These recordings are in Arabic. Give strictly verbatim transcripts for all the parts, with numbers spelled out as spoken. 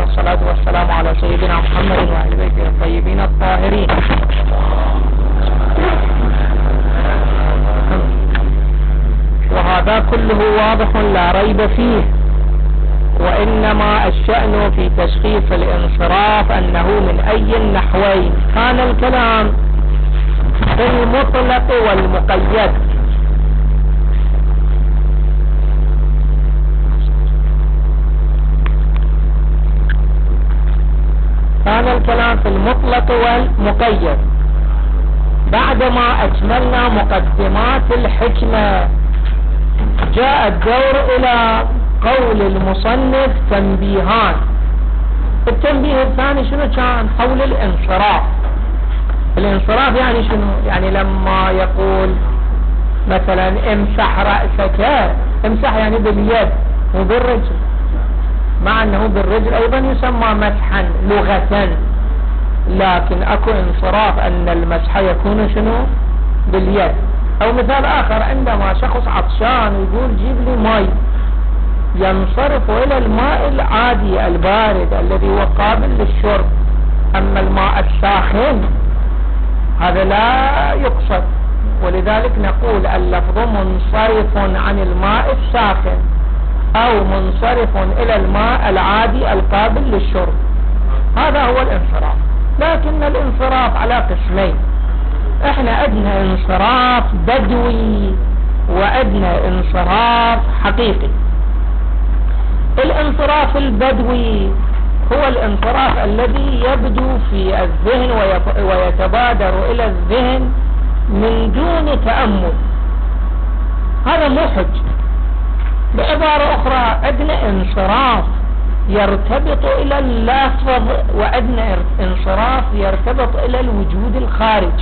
والصلاة والسلام على سيدنا محمد وأهل بيته الطيبين الطاهرين. وهذا كله واضح لا ريب فيه، وإنما الشأن في تشخيص الانصراف أنه من أي النحوين كان الكلام في المطلق والمقيد. كان الكلام في المطلق والمقيد. بعدما أكملنا مقدمات الحكمة جاء الدور إلى قول المصنف تنبيهان. التنبيه الثاني شنو كان؟ حول الانصراف. الانصراف يعني شنو؟ يعني لما يقول مثلا امسح رأسك، امسح يعني باليد وبالرجل، مع انه بالرجل ايضا يسمى مسحا لغة، لكن اكو انصراف ان المسح يكون شنو؟ باليد. او مثال اخر، عندما شخص عطشان يقول جيب لي ماء، ينصرف الى الماء العادي البارد الذي هو قابل للشرب. اما الماء الساخن هذا لا يقصد، ولذلك نقول اللفظ منصرف عن الماء الساخن او منصرف الى الماء العادي القابل للشرب، هذا هو الانصراف. لكن الانصراف على قسمين، احنا عندنا انصراف بدوي وعندنا انصراف حقيقي. الانصراف البدوي هو الانصراف الذي يبدو في الذهن ويتبادر الى الذهن من دون تأمل، هذا مو حج. بعبارة اخرى عندنا انصراف يرتبط الى اللفظ، وعندنا انصراف يرتبط الى الوجود الخارج.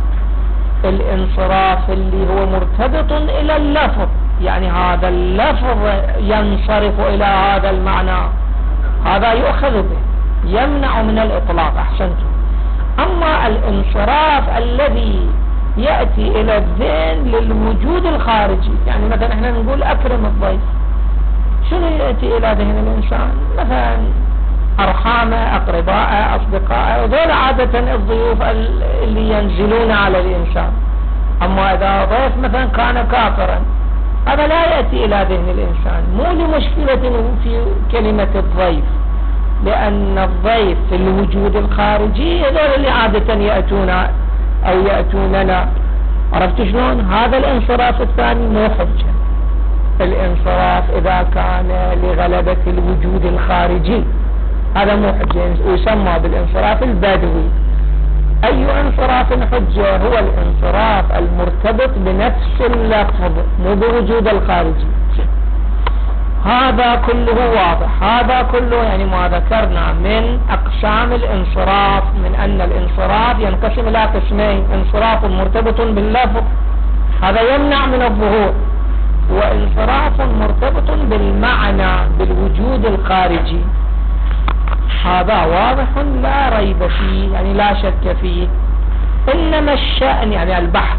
الانصراف اللي هو مرتبط الى اللفظ، يعني هذا اللفظ ينصرف الى هذا المعنى، هذا يؤخذ به، يمنع من الاطلاق. احسنتم. اما الانصراف الذي يأتي الى الذهن للوجود الخارجي، يعني مثلا احنا نقول اكرم الضيف، شنو يأتي الى ذهن الانسان؟ مثلا ارحامه، اقربائه، اصدقائه، وذول عادة الضيوف اللي ينزلون على الانسان. اما اذا ضيف مثلا كان كافرا، هذا لا يأتي الى ذهن الانسان، مو لمشكلة في كلمة الضيف، لان الضيف في الوجود الخارجي هذول اللي عادة يأتون او يأتوننا. عرفت شلون؟ هذا الانصراف الثاني مو حجة. الانصراف اذا كان لغلبة الوجود الخارجي هذا مو حجة، ويسمى بالانصراف البدوي. اي انصراف حجة؟ هو الانصراف المرتبط بنفس اللفظ مو بوجود الخارجي. هذا كله واضح. هذا كله يعني ما ذكرنا من اقسام الانصراف، من ان الانصراف ينقسم الى قسمين: انصراف مرتبط باللفظ، هذا يمنع من الظهور، وانصراف مرتبط بالمعنى بالوجود الخارجي. هذا واضح لا ريب فيه، يعني لا شك فيه. انما الشأن يعني البحث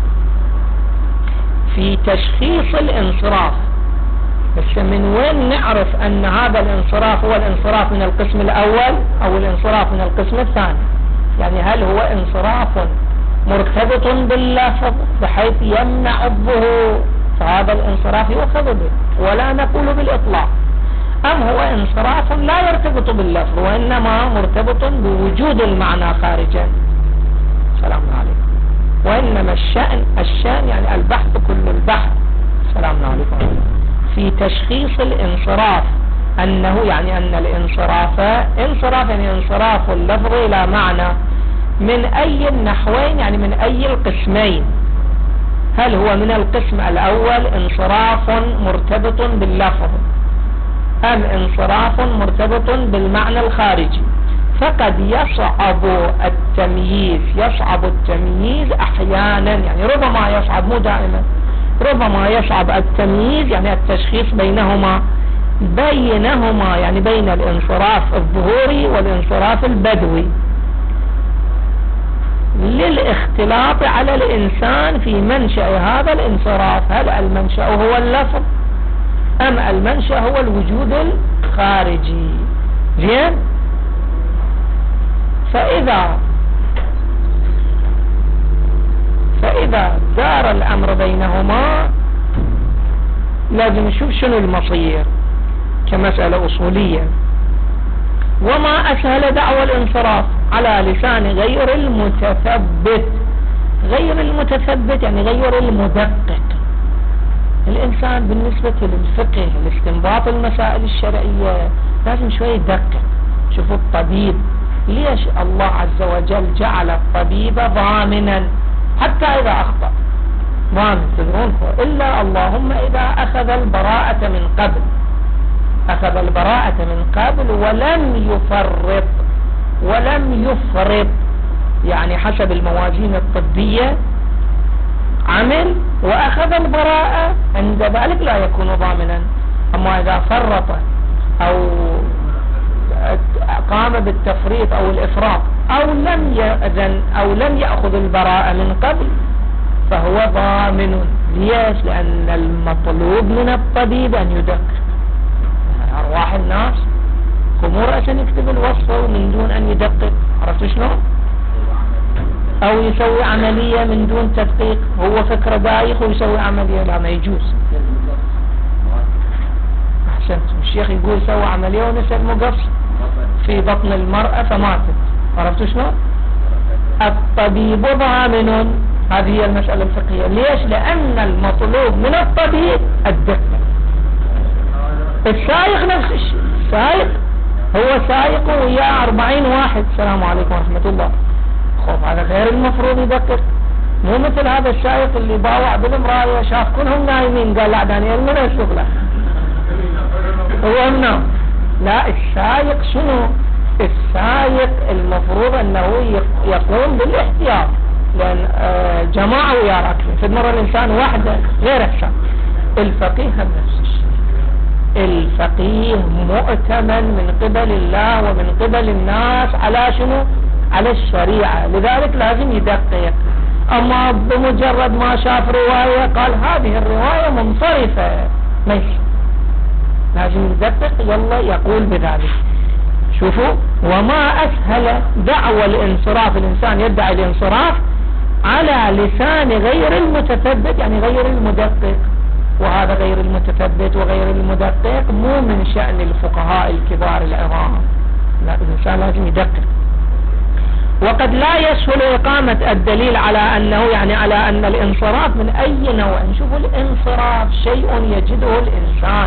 في تشخيص الانصراف. بس من وين نعرف ان هذا الانصراف هو الانصراف من القسم الاول او الانصراف من القسم الثاني؟ يعني هل هو انصراف مرتبط باللفظ بحيث يمنع الظهور، فهذا الانصراف يؤخذ به ولا نقول بالاطلاق، ام هو انصراف لا يرتبط باللفظ وانما مرتبط بوجود المعنى خارجا؟ سلام عليكم. وانما الشأن الشأن يعني البحث، كل البحث. سلام عليكم. في تشخيص الانصراف انه يعني ان الانصراف انصراف يعني انصراف اللفظ الى معنى من اي النحوين، يعني من اي القسمين. هل هو من القسم الاول انصراف مرتبط باللفظ، ام انصراف مرتبط بالمعنى الخارجي؟ فقد يصعب التمييز يصعب التمييز احيانا، يعني ربما يصعب، مو دائما، ربما يصعب التمييز يعني التشخيص بينهما بينهما يعني بين الانصراف الظهوري والانصراف البدوي، للاختلاط على الإنسان في منشأ هذا الانصراف. هل المنشأ هو اللفظ أم المنشأ هو الوجود الخارجي؟ زين. فإذا فإذا دار الأمر بينهما لازم نشوف شنو المصير كمسألة أصولية. وما أسهل دعوى الانصراف على لسان غير المتثبت. غير المتثبت يعني غير المدقق. الإنسان بالنسبة للفقه الاستنباط المسائل الشرعية لازم شوي يدقق. شوفوا الطبيب، ليش الله عز وجل جعل الطبيب ضامنا حتى إذا أخطأ؟ ضامن تدرون، إلا اللهم إذا أخذ البراءة من قبل، أخذ البراءة من قبل ولم يفرط ولم يفرط، يعني حسب الموازين الطبية عمل وأخذ البراءة، عند ذلك لا يكون ضامنا. أما إذا فرط أو قام بالتفريط أو الإفراط أو لم يأذن أو لم يأخذ البراءة من قبل فهو ضامن. ليش؟ لأن المطلوب من الطبيب أن يدقق. أرواح الناس خمور عشان يكتب الوصفة من دون أن يدقق، عرفت شلون؟ أو يسوي عملية من دون تدقيق، هو فكرة دايخ ويسوي عملية، لا ما يجوز. أحسنت. الشيخ يقول سوى عملية ونسى مقص في بطن المرأة فماتت، عرفت شلون؟ الطبيب ضامن. هذه هي المسألة الفقهية. ليش؟ لأن المطلوب من الطبيب الدقة. السائق نفس الشيء، السائق هو سائق وياه أربعين واحد، السلام عليكم ورحمة الله، خوف هذا غير المفروض يدقق. مو مثل هذا السائق اللي باوع بالمراية شاف كلهم نايمين قال لا دانيال من الشغلة هو منام. لا، السائق شنو؟ السائق المفروض أنه يقوم بالاحتياط، لأن جماعة ويا راكبين، في مرة الإنسان وحده غير حساب. الفقيه هم نفس الشيء. الفقيه مؤتمن من قبل الله ومن قبل الناس على شنو؟ على الشريعة، لذلك لازم يدقق. أما بمجرد ما شاف رواية قال هذه الرواية منصرفة، ماشي، لازم يدقق يلا يقول بذلك. شوفوا، وما أسهل دعوى الانصراف، الإنسان يدعي الانصراف على لسان غير المتثبت يعني غير المدقق. وهذا غير المتثبت وغير المدقق مو من شأن الفقهاء الكبار العظام، لا، الإنسان لازم يدقق. وقد لا يسهل إقامة الدليل على أنه يعني على أن الانصراف من أي نوع. شوفوا، الانصراف شيء يجده الإنسان،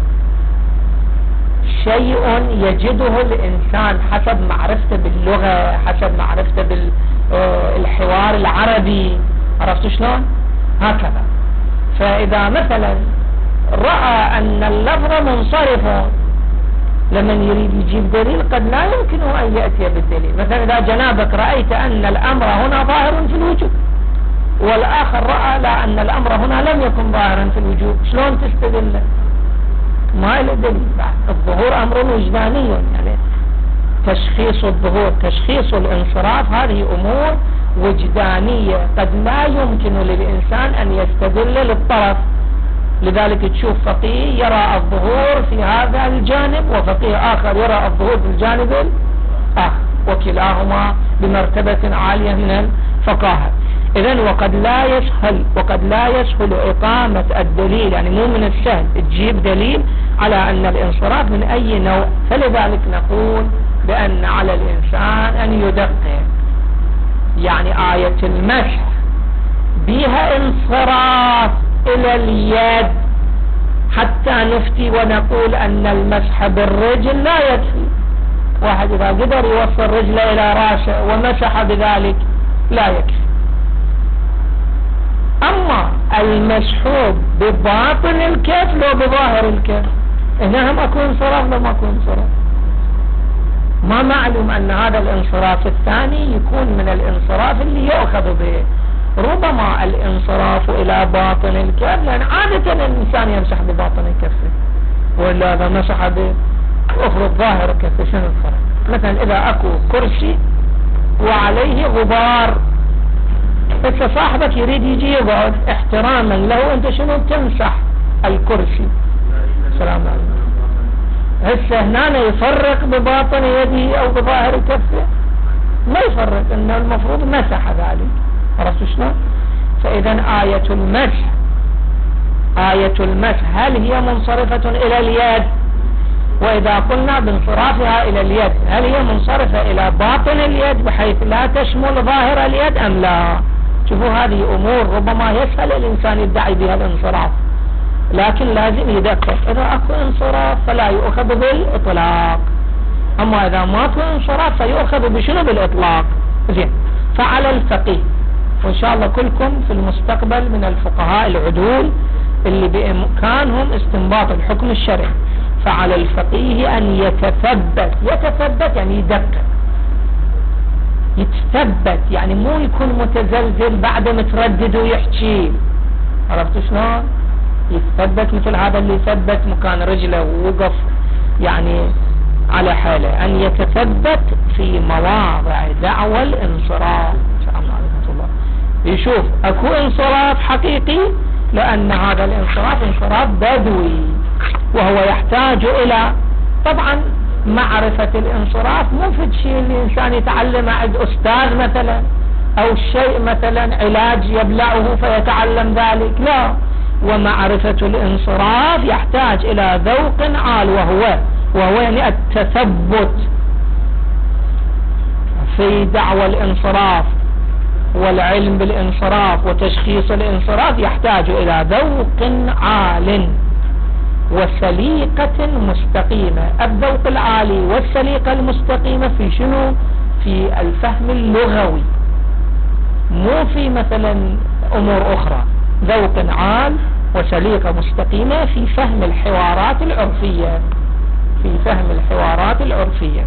شيء يجده الإنسان حسب معرفته باللغة، حسب معرفته بالحوار العربي، عرفت شلون؟ هكذا. فإذا مثلا رأى أن اللفظ منصرف لمن يريد يجيب دليل قد لا يمكنه أن يأتي بالدليل. مثلا إذا جنابك رأيت أن الأمر هنا ظاهر في الوجوب، والآخر رأى لا أن الأمر هنا لم يكن ظاهرا في الوجوب، شلون تستدل؟ ما له دليل. الظهور أمر وجداني، يعني تشخيص الظهور، تشخيص الانصراف، هذه أمور وجدانية قد لا يمكن للإنسان أن يستدل للطرف. لذلك تشوف فقيه يرى الظهور في هذا الجانب وفقيه آخر يرى الظهور في الجانب الآخر، وكلاهما بمرتبة عالية من الفقاهة. إذن وقد لا يسهل وقد لا يسهل إقامة الدليل، يعني مو من السهل تجيب دليل على أن الانصراف من أي نوع. فلذلك نقول بأن على الإنسان أن يدقق. يعني آية المسح بها انصراف إلى اليد حتى نفتي ونقول أن المسح بالرجل لا يكفي. واحد إذا قدر يوصل رجله إلى راسه ومسح بذلك لا يكفي. أما المسحوب بباطن الكف لو بظاهر الكف، هنا هم أكون انصراف لو ما أكون انصراف. ما معلوم أن هذا الانصراف الثاني يكون من الانصراف اللي يؤخذ به. ربما الانصراف إلى باطن الكف، لأن عادة الإنسان يمسح بباطن الكف، وإلا إذا مسح بأفرض ظاهر الكف شنو الفرق؟ مثلا إذا أكو كرسي وعليه غبار، بس صاحبك يريد يجي يقعد احتراما له، أنت شنو تمسح الكرسي؟ سلام عليكم. هسه هنا يفرق بباطن يده او بظاهر كفه؟ ما يفرق، انه المفروض مسح ذلك. عرفت شلون؟ فاذا آية المسح آية المسح هل هي منصرفة الى اليد؟ واذا قلنا بانصرافها الى اليد هل هي منصرفة الى باطن اليد بحيث لا تشمل ظاهر اليد ام لا؟ شوفوا هذه امور ربما يسهل الانسان يدعي بها الانصراف، لكن لازم يدقق. اذا اكو انصراف فلا يؤخذ بالاطلاق، اما اذا ماكو انصراف فيؤخذ بشنو؟ بالاطلاق. زين، فعلى الفقيه، وان شاء الله كلكم في المستقبل من الفقهاء العدول اللي بامكانهم استنباط الحكم الشرعي، فعلى الفقيه ان يتثبت. يتثبت يعني يدقق، يتثبت يعني مو يكون متزلزل بعد متردد ويحكي. عرفت شلون؟ يتثبت مثل هذا اللي ثبت مكان رجله ووقف يعني على حاله، ان يتثبت في مواضع دعوى الانصراف. السلام عليكم الله. يشوف اكو انصراف حقيقي، لان هذا الانصراف انصراف بدوي، وهو يحتاج الى طبعا معرفة الانصراف. مو في شيء الانسان يتعلم عند استاذ مثلا، او شيء مثلا علاج يبلعه فيتعلم ذلك، لا. ومعرفة الانصراف يحتاج الى ذوق عال، وهو وهو يعني التثبت في دعوى الانصراف والعلم بالانصراف وتشخيص الانصراف، يحتاج الى ذوق عال وسليقة مستقيمة. الذوق العالي والسليقة المستقيمة في شنو؟ في الفهم اللغوي، مو في مثلا امور اخرى. ذوق عال وسليقة مستقيمة في فهم الحوارات العرفية، في فهم الحوارات العرفية.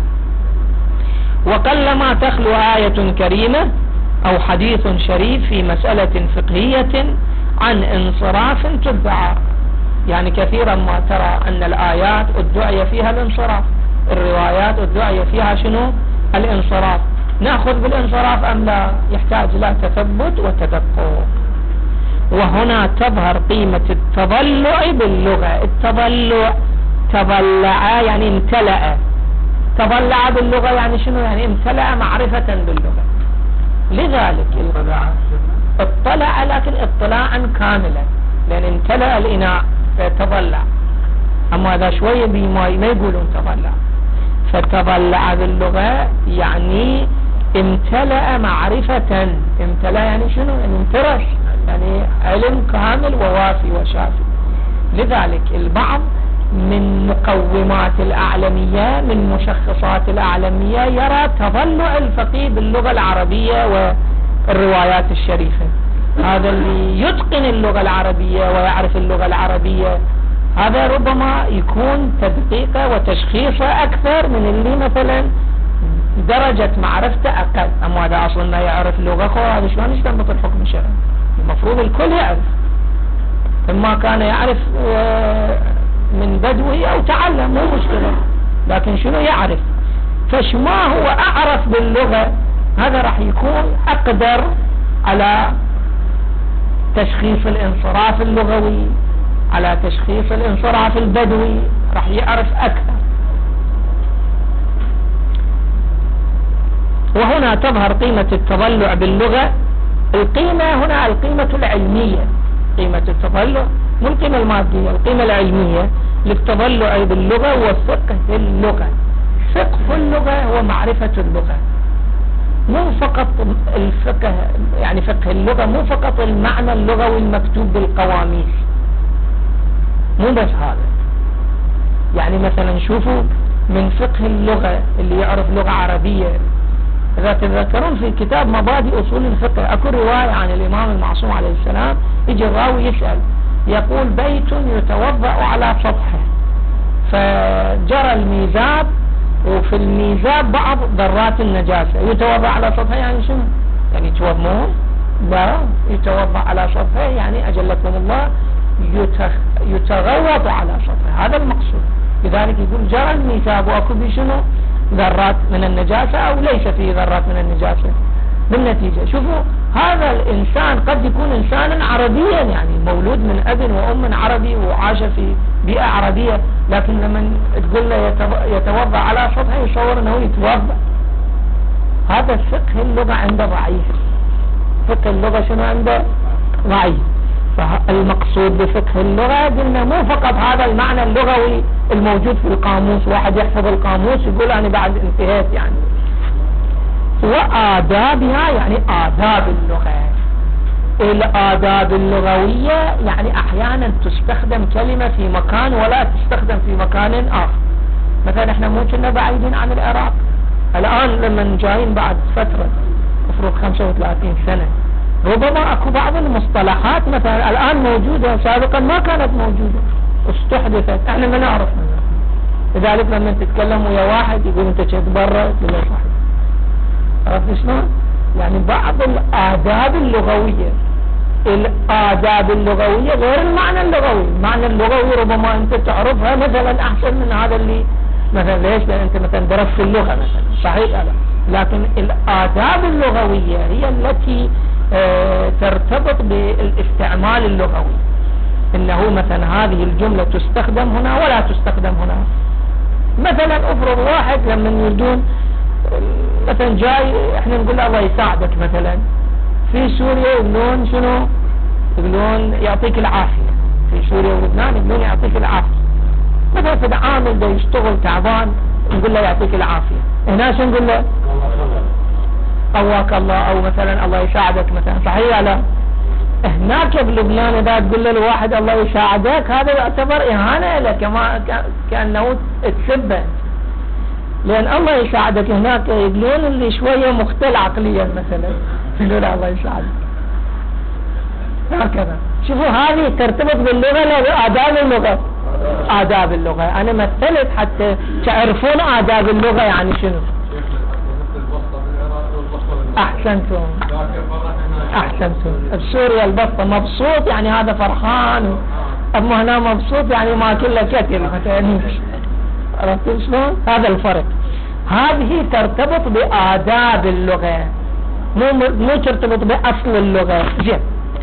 وقلما تخلو آية كريمة او حديث شريف في مسألة فقهية عن انصراف تدعى. يعني كثيرا ما ترى ان الايات ادعي فيها الانصراف، الروايات ادعي فيها شنو؟ الانصراف. ناخذ بالانصراف ام لا؟ يحتاج الى تثبت وتدقق. وهنا تظهر قيمة التضلع باللغة. التضلع، تضلع يعني امتلأ. تضلع باللغة يعني شنو؟ يعني امتلأ معرفة باللغة. لذلك اطلع، لكن اطلاعا كاملا، لان امتلأ الاناء فتضلع. اما هذا شوية بماء ما يقولون تضلع. فتضلع باللغة يعني امتلأ معرفة. امتلأ يعني شنو؟ يعني امترش، يعني علم كامل ووافي وشافي. لذلك البعض من مقومات الأعلمية، من مشخصات الأعلمية، يرى تضلع الفقيه باللغة العربية والروايات الشريفة. هذا اللي يتقن اللغة العربية ويعرف اللغة العربية، هذا ربما يكون تدقيقه وتشخيصه أكثر من اللي مثلا درجة معرفته أقل. أما هذا أصلا ما يعرف اللغة، هذا شلون يستنبط الحكم الشرعي؟ المفروض الكل يعرف، إما كان يعرف من بدوي أو تعلم، مو مشكلة، لكن شنو يعرف. فشما هو أعرف باللغة، هذا راح يكون أقدر على تشخيص الانصراف اللغوي، على تشخيص الانصراف البدوي، راح يعرف أكثر. وهنا تظهر قيمة التضلع باللغة. القيمة هنا القيمة العلمية، قيمة التضلع مو القيمة المادية، القيمة العلمية للتضلع باللغة وفقه اللغة. فقه اللغة هو معرفة اللغة، مو فقط الفقه، يعني فقه اللغة مو فقط المعنى اللغوي المكتوب بالقواميس، مو بس هذا. يعني مثلا شوفوا من فقه اللغة اللي يعرف لغة عربية، إذا تذكرون في كتاب مبادئ أصول الفقه أكو رواية عن الإمام المعصوم عليه السلام، يجي الراوي يسأل يقول بيت يتوضأ على سطحه فجرى الميزاب، وفي الميزاب بعض ذرات النجاسة، يتوضأ على سطحه يعني شنو؟ يعني يتوضمون؟ لا، يتوضأ على سطحه يعني أجلكم الله يتغوط على سطحه، هذا المقصود. لذلك يقول جرى الميزاب وأكو بشنو؟ ذرات من النجاسة أو ليس فيه ذرات من النجاسة. بالنتيجة شوفوا هذا الإنسان قد يكون إنسانا عربيا، يعني مولود من أب وأم عربي وعاش في بيئة عربية، لكن لما تقول له يتوضأ على سطح يصور انه يتوضأ. هذا فقه اللغة عنده ضعيف، فقه اللغة شنو عنده ضعيف. فالمقصود بفقه اللغة قلنا مو فقط هذا المعنى اللغوي الموجود في القاموس، واحد يحفظ القاموس يقول أنا بعد انتهيت يعني. وآدابها يعني آداب اللغة. الآداب اللغوية يعني أحيانا تستخدم كلمة في مكان ولا تستخدم في مكان آخر. مثلا احنا مو كنا بعيدين عن العراق، الآن لما جايين بعد فترة مفروض خمسة وثلاثين سنة ربما اكو بعض المصطلحات مثلا الآن موجودة سابقا ما كانت موجودة، استحدثت احنا ما نعرف منها. لذلك لما تتكلم ويا واحد يقول انت كنت برا تقول له صحيح. عرفت شلون؟ يعني بعض الآداب اللغوية، الآداب اللغوية غير المعنى اللغوي. المعنى اللغوي ربما انت تعرفها مثلا احسن من هذا اللي مثلا ليش؟ لان انت مثلا درست اللغة مثلا صحيح لا، لكن الآداب اللغوية هي التي اه ترتبط بالاستعمال اللغوي، انه مثلا هذه الجملة تستخدم هنا ولا تستخدم هنا. مثلا افرض واحد لما يردون مثلا جاي احنا نقول له الله يساعدك، مثلا في سوريا يقولون شنو؟ يقولون يعطيك العافية. في سوريا ولبنان يقولون يعطيك العافية. مثلا في عامل ده يشتغل تعبان نقول له يعطيك العافية. هنا شو نقول له؟ قواك الله، او مثلا الله يساعدك مثلا، صحيح لا؟ هناك بلبنان اذا تقول له الواحد الله يساعدك هذا يعتبر اهانة له، كما كأنه تسبه. لان الله يساعدك هناك يقولون اللي شوية مختل عقليا مثلا يقولون الله يساعدك هكذا. شوفوا هذه ترتبط باللغة لا بآداب اللغة. آداب اللغة انا مثلت حتى تعرفون آداب اللغة يعني شنو. احسنتم احسنتم. بسوريا البطة مبسوط يعني هذا فرحان، اما هنا مبسوط يعني ما كله كتل مثلا. عرفتوا شلون؟ هذا الفرق. هذه ترتبط بآداب اللغة، مو مو ترتبط بأصل اللغة. زين.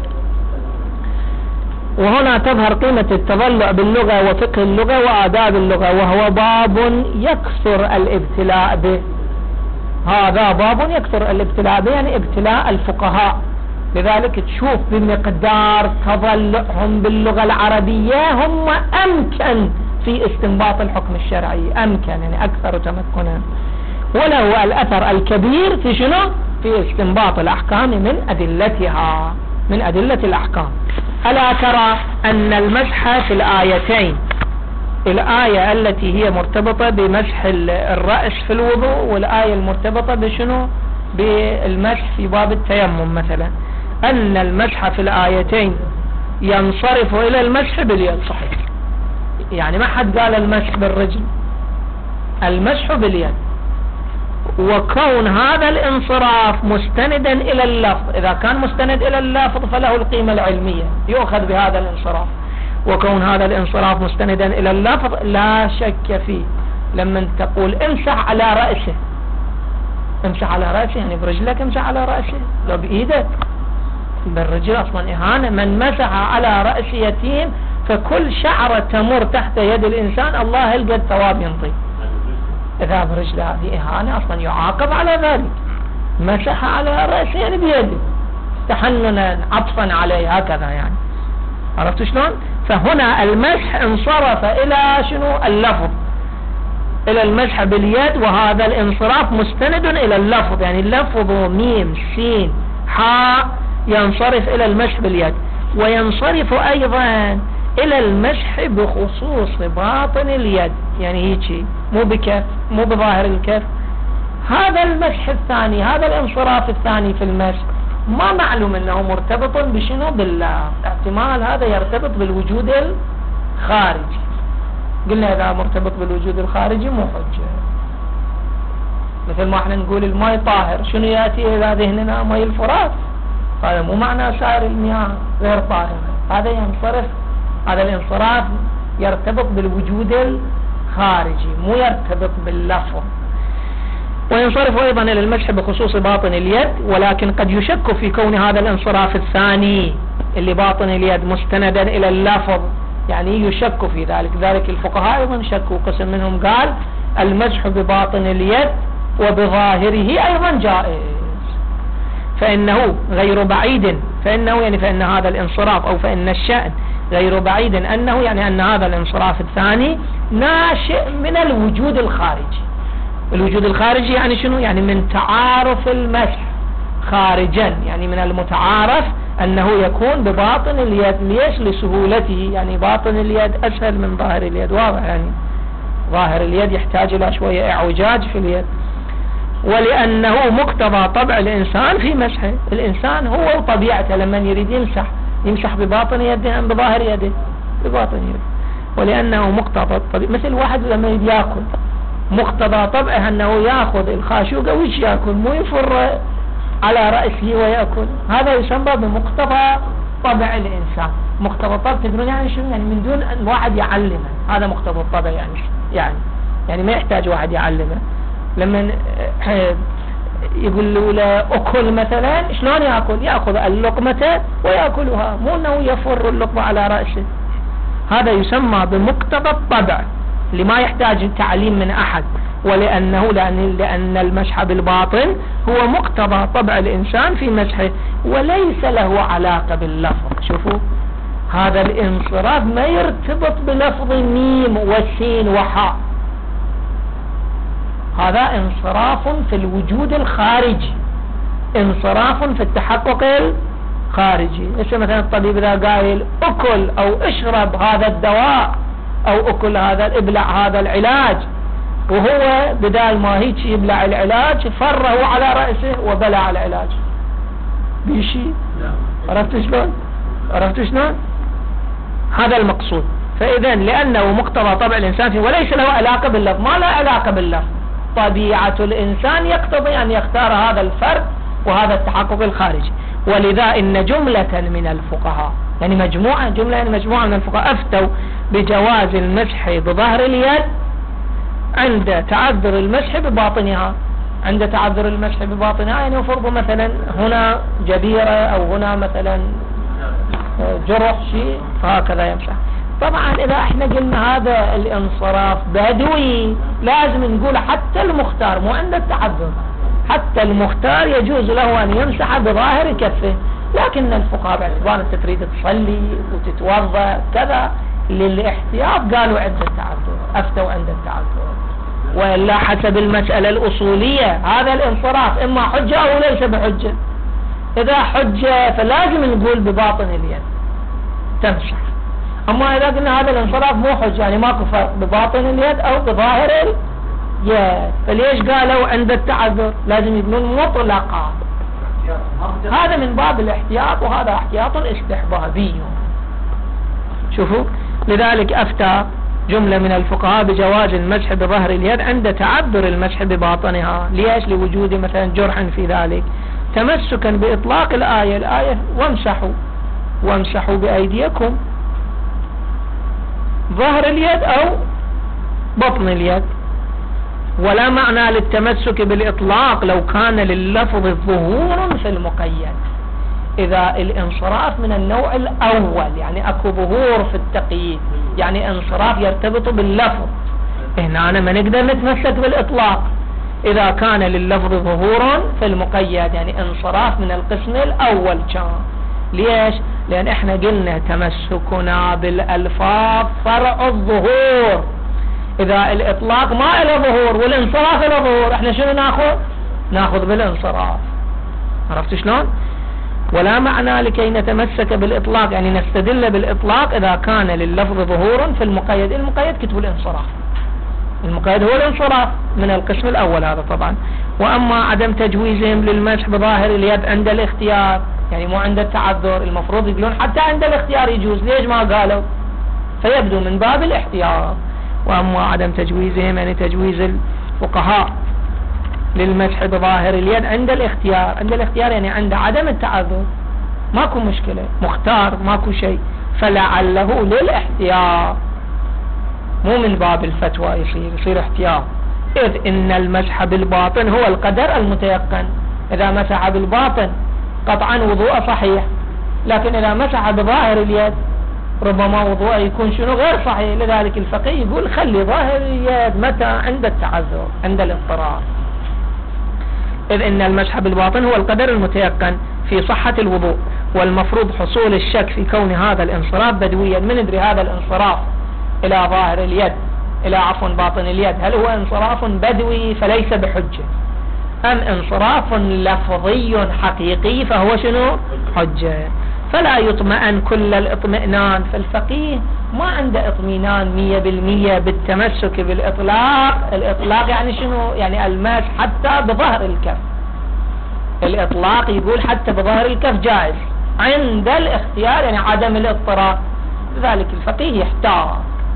وهنا تظهر قيمة التضلع باللغة وفقه اللغة وآداب اللغة، وهو باب يكثر الابتلاء به. هذا باب يكثر الابتلاء به يعني ابتلاء الفقهاء. لذلك تشوف بمقدار تضلعهم باللغة العربية هم أمكن في استنباط الحكم الشرعي، أمكن يعني أكثر تمكنا، وله الأثر الكبير في شنو؟ في استنباط الأحكام من أدلتها، من أدلة الأحكام. ألا ترى أن المسح في الآيتين، الآية التي هي مرتبطة بمسح الرأس في الوضوء والآية المرتبطة بشنو؟ بالمسح في باب التيمم مثلا، أن المسح في الآيتين ينصرف إلى المسح باليد. صحيح، يعني ما حد قال المسح بالرجل، المسح باليد. وكون هذا الانصراف مستندا إلى اللفظ، إذا كان مستند إلى اللفظ فله القيمة العلمية يؤخذ بهذا الانصراف. وكون هذا الانصراف مستندا إلى اللفظ لا شك فيه. لما تقول امسح على رأسه، امسح على رأسه يعني برجلك امسح على رأسه، لو بإيدك. بالرجل أصلا إهانة. من مسح على رأس يتيم فكل شعرة تمر تحت يد الإنسان الله يلقى الثواب ينطي. إذا برجل هذه إهانة أصلا يعاقب على ذلك. مسح على رأسه يعني بيده تحننا عطفا عليه هكذا يعني. عرفت شلون؟ فهنا المسح انصرف إلى شنو؟ اللفظ، إلى المسح باليد. وهذا الانصراف مستند إلى اللفظ، يعني اللفظ ميم سين حاء ينصرف إلى المسح باليد. وينصرف أيضا إلى المسح بخصوص باطن اليد، يعني هيك مو بكف، مو بظاهر الكف. هذا المسح الثاني، هذا الانصراف الثاني في المسح ما معلوم انه مرتبط بشنو؟ بالله. احتمال هذا يرتبط بالوجود الخارجي. قلنا اذا مرتبط بالوجود الخارجي مو حجة. مثل ما احنا نقول الماء طاهر، شنو ياتي الى ذهننا؟ ماء الفرات. هذا مو معنى سائر المياه غير طاهرة. هذا ينصرف، هذا الانصراف يرتبط بالوجود الخارجي مو يرتبط باللفظ. وينصرف أيضا إلى المسح بخصوص باطن اليد. ولكن قد يشك في كون هذا الانصراف الثاني اللي باطن اليد مستندا إلى اللفظ، يعني يشك في ذلك. ذلك الفقهاء أيضا شكوا، قسم منهم قال المسح بباطن اليد وبظاهره أيضا جائز، فإنه غير بعيد، فإنه يعني فإن هذا الانصراف أو فإن الشأن غير بعيد أنه يعني أن هذا الانصراف الثاني ناشئ من الوجود الخارجي. الوجود الخارجي يعني شنو؟ يعني من تعارف المسح خارجا، يعني من المتعارف أنه يكون بباطن اليد. ليش؟ لسهولته، يعني باطن اليد أسهل من ظاهر اليد، واضح يعني ظاهر اليد يحتاج إلى شوية اعوجاج في اليد. ولأنه مقتضى طبع الإنسان في مسحه، الإنسان هو وطبيعته لما يريد يمسح يمسح بباطن يده أم بظاهر يده؟ بباطن يده. ولأنه مقتضى الطبيعة، مثل واحد لما يريد يأكل مقتضى طبعه أنه يأخذ الخاشوقة وش يأكل، مو يفر على رأسه ويأكل. هذا يسمى بمقتضى طبع الإنسان. مقتضى الطبع تدرون يعني شنو؟ يعني من دون أن واحد يعلمه، هذا مقتضى الطبع يعني يعني يعني ما يحتاج واحد يعلمه. لما يقول له لا أكل مثلا، شلون يأكل؟ يأخذ اللقمة ويأكلها، مو أنه يفر اللقمة على رأسه. هذا يسمى بمقتضى الطبع اللي ما يحتاج تعليم من أحد. ولأنه لأن, لأن المسح بالباطن هو مقتضى طبع الإنسان في مسحه وليس له علاقة باللفظ. شوفوا هذا الانصراف ما يرتبط بلفظ ميم وسين وحاء، هذا انصراف في الوجود الخارجي، انصراف في التحقق الخارجي. ليش مثلا الطبيب إذا قايل أكل أو اشرب هذا الدواء أو أكل هذا ابلع هذا العلاج، وهو بدال ما هيك يبلع العلاج فره على رأسه وبلع العلاج بيشي. عرفت شلون؟ عرفت شلون؟ هذا المقصود. فإذا لأنه مقتضى طبع الإنسان فيه وليس له علاقة باللفظ، ما له علاقة باللفظ، طبيعة الإنسان يقتضي أن يختار هذا الفرد وهذا التحقق الخارجي. ولذا إن جملة من الفقهاء، يعني مجموعة جملة يعني مجموعة من الفقهاء أفتوا بجواز المسح بظهر اليد عند تعذر المسح بباطنها. عند تعذر المسح بباطنها يعني يفرض مثلا هنا جبيرة أو هنا مثلا جرح شيء فهكذا يمسح. طبعا إذا احنا قلنا هذا الانصراف بدوي لازم نقول حتى المختار، مو عند التعذر، حتى المختار يجوز له أن يمسح بظاهر كفه. لكن الفقهاء باعتبار أنت تريد تصلي وتتوضأ كذا للاحتياط قالوا عند التعذر، أفتوا عند التعذر. وإلا حسب المسألة الأصولية هذا الانصراف إما حجة أو ليس بحجة. إذا حجة فلازم نقول بباطن اليد تمسح. أما إذا قلنا هذا الانصراف مو حجة يعني ماكو فرق بباطن اليد أو بظاهر اليد، فليش قالوا عند التعذر؟ لازم يقولون مطلقا. هذا من باب الاحتياط وهذا احتياط استحبابي. شوفوا لذلك أفتى جملة من الفقهاء بجواز المسح بظهر اليد عند تعذر المسح بباطنها. ليش؟ لوجود مثلا جرح في ذلك، تمسكا بإطلاق الآية الآية وامسحوا وامسحوا بأيديكم ظهر اليد أو بطن اليد. ولا معنى للتمسك بالإطلاق لو كان لللفظ ظهور في المقيد. إذا الانصراف من النوع الأول يعني أكو ظهور في التقييد، يعني انصراف يرتبط باللفظ، هنا أنا ما نقدر نتمسك بالإطلاق. إذا كان لللفظ ظهور في المقيد يعني انصراف من القسم الأول كان. ليش؟ لأن احنا قلنا تمسكنا بالألفاظ فرع الظهور. إذا الإطلاق ما إلى ظهور والانصراف إلى ظهور احنا شنو ناخذ؟ ناخذ بالانصراف. عرفت شلون؟ ولا معنى لكي نتمسك بالإطلاق يعني نستدل بالإطلاق إذا كان لللفظ ظهور في المقيد. المقيد كتب الانصراف، المقيد هو الانصراف من القسم الأول هذا طبعا. وأما عدم تجويزهم للمسح بظاهر اليد عند الاختيار يعني مو عند التعذر، المفروض يقولون حتى عند الاختيار يجوز. ليش ما قالوا؟ فيبدو من باب الاحتياط. وأما عدم تجويزهم يعني تجويز الفقهاء للمسح بظاهر اليد عند الاختيار. عند الاختيار يعني عند عدم التعذر ماكو مشكلة، مختار ماكو شيء، فلعله للاحتياط مو من باب الفتوى يصير يصير احتياط. إذ إن المسح بالباطن هو القدر المتيقن. إذا مسح بالباطن قطعا وضوء صحيح، لكن إذا مسح بظاهر اليد ربما وضوءه يكون شنو غير صحيح. لذلك الفقيه يقول خلي ظاهر اليد متى عند التعذر عند الاضطرار، إذ إن المسح بالباطن هو القدر المتيقن في صحة الوضوء، والمفروض حصول الشك في كون هذا الانصراف بدويا. من ندري هذا الانصراف إلى ظاهر اليد إلى عفوا باطن اليد هل هو انصراف بدوي فليس بحجة، أم انصراف لفظي حقيقي فهو شنو حجة. فلا يطمئن كل الاطمئنان، فالفقيه ما عنده اطمئنان مية بالمية بالتمسك بالإطلاق. الإطلاق يعني شنو؟ يعني الماس حتى بظهر الكف، الإطلاق يقول حتى بظهر الكف جائز عند الاختيار يعني عدم الاضطرار. لذلك الفقيه يحتار،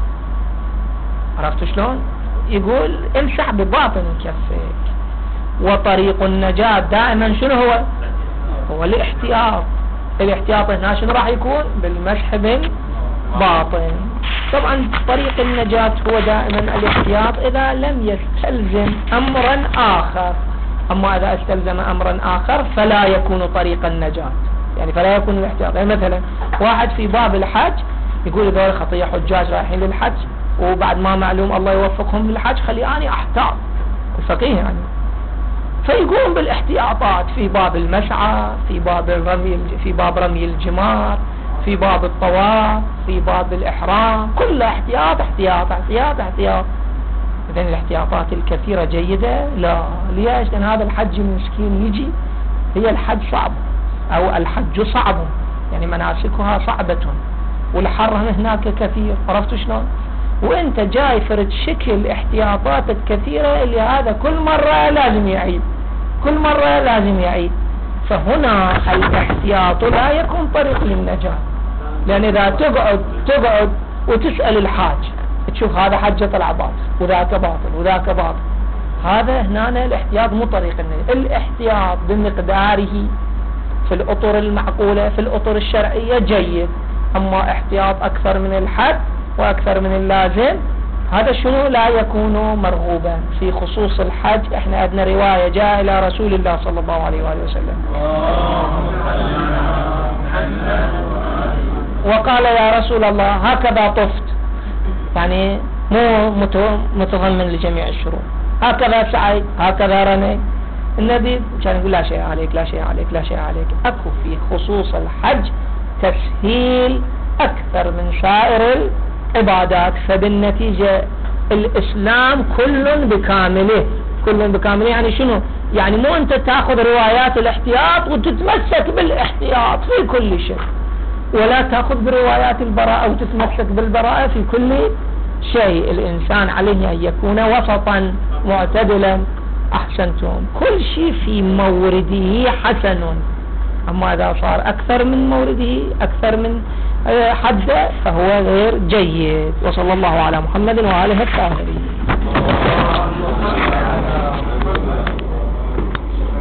عرفت شلون؟ يقول امسح بباطن كفك، وطريق النجاة دائما شنو هو؟ هو الاحتياط. الاحتياط هنا شنو راح يكون؟ بالمسح بالباطن. طبعا طريق النجاة هو دائما الاحتياط إذا لم يستلزم أمرا آخر، أما إذا استلزم أمرا آخر فلا يكون طريق النجاة، يعني فلا يكون الاحتياط. يعني مثلا واحد في باب الحج يقول إذا خطية حجاج رايحين للحج وبعد ما معلوم الله يوفقهم للحج خلي أنا أحتاط، الفقيه يعني فيقوم بالاحتياطات في باب المسعى، في باب الرمي، في باب رمي الجمار، في باب الطواف، في باب الإحرام، كل احتياط احتياط احتياط احتياط. إذن الاحتياطات الكثيرة جيدة؟ لا. ليش؟ لأن هذا الحج المسكين يجي، هي الحج صعب أو الحج صعب، يعني مناسكها صعبة والحر هناك كثير، عرفت شلون؟ وانت جاي فرد شكل احتياطات الكثيرة اللي هذا كل مرة لازم يعيد، كل مرة لازم يعيد. فهنا الاحتياط لا يكون طريق للنجاة، لأن إذا تقعد تقعد وتسأل الحاج تشوف هذا حجة طلع باطل وذاك باطل وذاك باطل، هذا هنا الاحتياط مو طريق النجاة. الاحتياط بمقداره في الأطر المعقولة في الأطر الشرعية جيد، أما احتياط أكثر من الحد وأكثر من اللازم هذا شنو لا يكون مرغوبا. في خصوص الحج احنا عندنا رواية جاء إلى رسول الله صلى الله عليه وآله وسلم وقال يا رسول الله هكذا طفت، يعني مو متضمن لجميع الشروط، هكذا سعيت هكذا رميت. النبي كان يقول لا شيء عليك لا شيء عليك لا شيء عليك. أكو في خصوص الحج تسهيل أكثر من سائر العبادات، فبالنتيجة الإسلام كل بكامله، كل بكامله يعني شنو؟ يعني مو أنت تأخذ روايات الاحتياط وتتمسك بالاحتياط في كل شيء، ولا تأخذ بروايات البراءة وتتمسك بالبراءة في كل شيء. الإنسان عليه أن يكون وسطا معتدلا. أحسنتم، كل شيء في مورده حسن، أما إذا صار أكثر من مورده أكثر من حد فهو غير جيد. وصلى الله على محمد وآله الطاهرين.